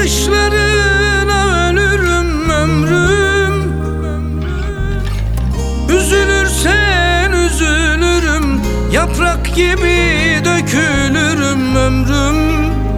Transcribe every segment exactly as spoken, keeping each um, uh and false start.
bakışlarına ölürüm ömrüm. Üzülürsen üzülürüm, yaprak gibi dökülürüm ömrüm.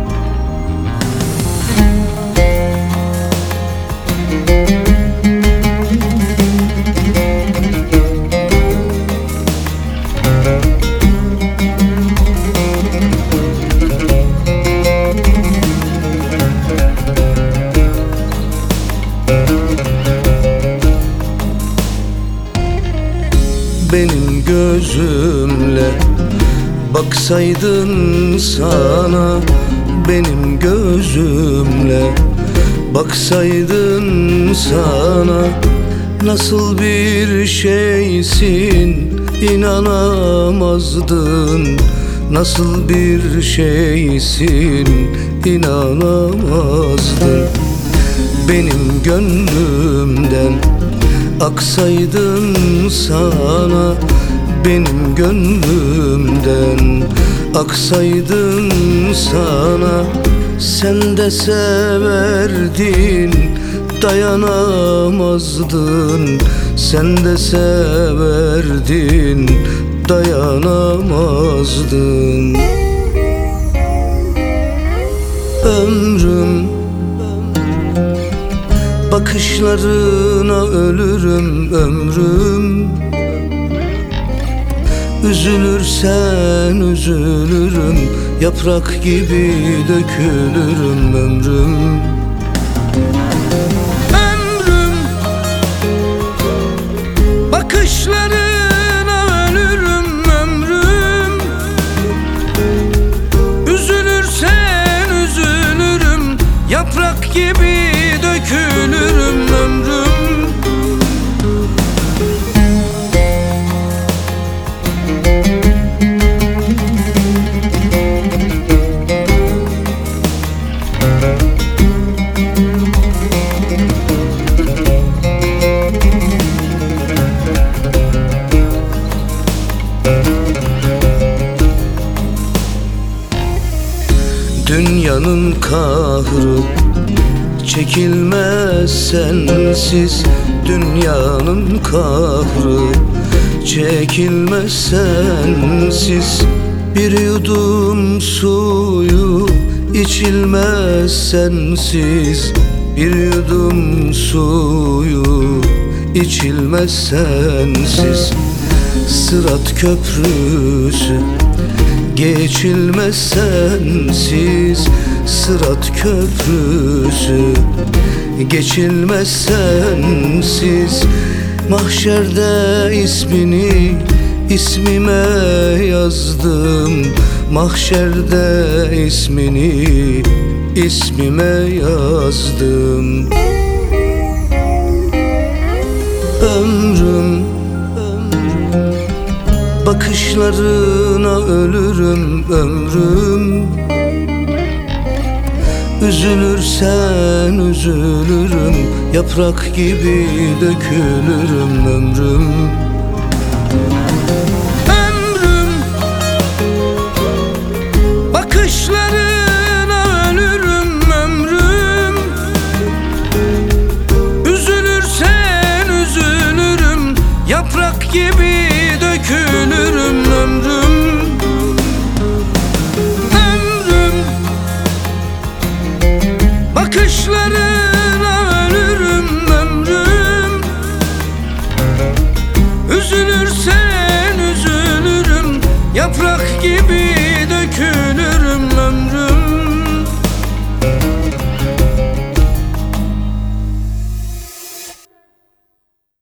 Benim gözümle baksaydın sana, benim gözümle baksaydın sana, nasıl bir şeysin inanamazdın, nasıl bir şeysin inanamazdın. Benim gönlümden aksaydın sana, benim gönlümden aksaydın sana, sen de severdin, dayanamazdın, sen de severdin, dayanamazdın. Ömrüm, bakışlarına ölürüm ömrüm. Üzülürsen üzülürüm, yaprak gibi dökülürüm ömrüm. Ömrüm, bakışlarına ölürüm ömrüm. Üzülürsen üzülürüm, yaprak gibi dökülürüm ömrüm. Dünyanın kahrı çekilmez sensiz, dünyanın kahrı çekilmez sensiz. Bir yudum suyu içilmez sensiz, bir yudum suyu içilmez sensiz. Sırat köprüsü geçilmez sensiz, sırat köprüsü geçilmez sensiz. Mahşerde ismini ismime yazdım, mahşerde ismini ismime yazdım. Ömrüm, bakışlarına ölürüm ömrüm. Üzülürsen üzülürüm, yaprak gibi dökülürüm ömrüm. Ömrüm, bakışlarına ölürüm ömrüm. Üzülürsen üzülürüm, yaprak gibi dökülürüm ömrüm. Ömrüm, bakışları